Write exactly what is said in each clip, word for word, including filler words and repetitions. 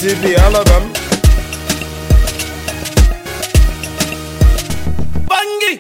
T V, all of them. Bangi.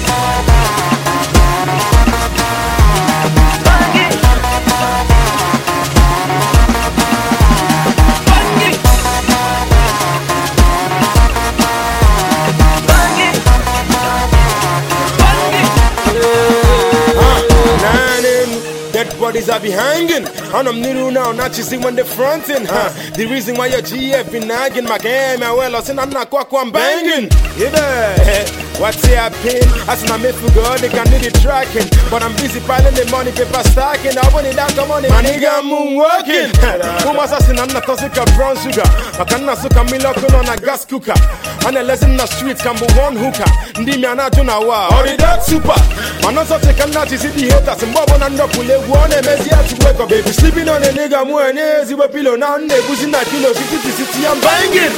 Dead bodies I be hanging, and I'm new now, not you see when they frontin', huh? The reason why your G F been nagging, my game, I well, I seen I'm not quack one banging. Yeah, what's happening? I seen I'm for God, they can do the tracking, but I'm busy piling the money, paper stacking. I want it out, come on, my nigga, I'm moonwalking. Who was I seen? I'm not toxic of brown sugar. I cannot suck a milk on a gas cooker. And the lesson in the streets can be one hooker. Ndi me anajuna wa, or the dark super. Man, not such a cannot see the haters and bob on and up with one M S here to wake up, baby. Sleeping on a nigga, more and easy with pillow now, and they pushing that kilo, fifty city, I'm banging.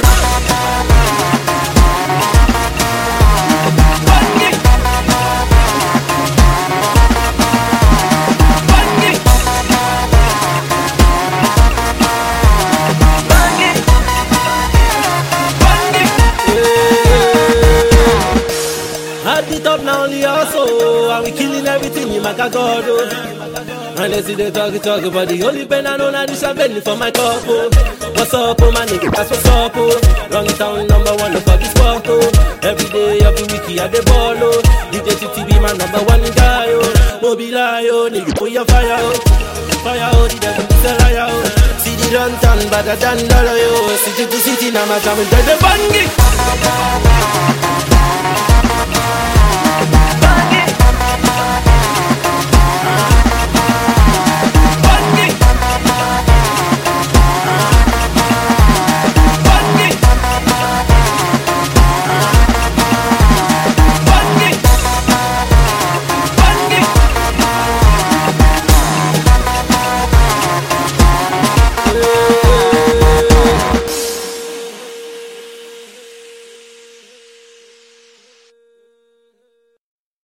It up now only also, and we killing everything in my God. And they see they talk, talk about the only pen I know now this a belly for my cup. Oh. What's up, oh my nigga, that's what's up, oh. Wrong town number one, look for this spot, oh. Every day, every week, at the ball, oh. D J T T be my number one guy, oh. Mobile, oh, nigga, put your fire, oh. Fire, oh, the devil is a liar, oh. See the run town, better than dollar, oh. City to city, now my jam into the bangi.